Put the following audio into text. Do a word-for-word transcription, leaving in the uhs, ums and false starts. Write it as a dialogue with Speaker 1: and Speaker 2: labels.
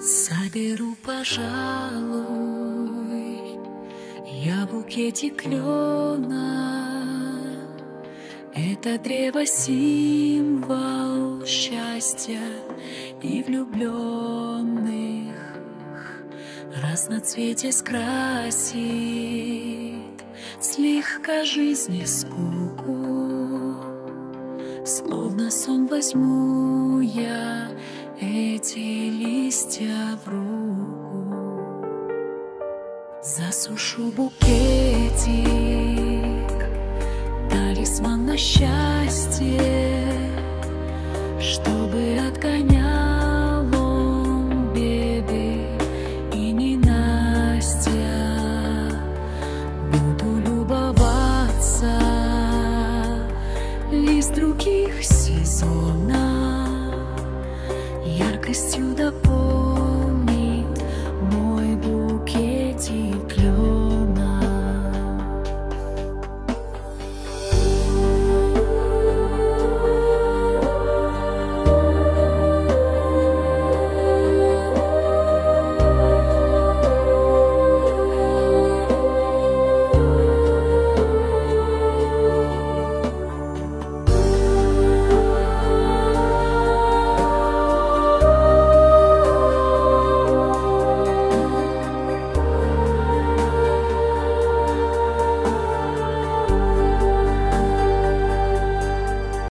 Speaker 1: Соберу, пожалуй, я букетик клена. Это древо символ счастья и влюбленных. Разноцветие скрасит слегка жизни скуку. Словно сон возьму я эти листья в руку, засушу букетик, талисман на счастье, чтобы отгонял он беды и ненастья. Буду любоваться лист других сезонов, яркостью до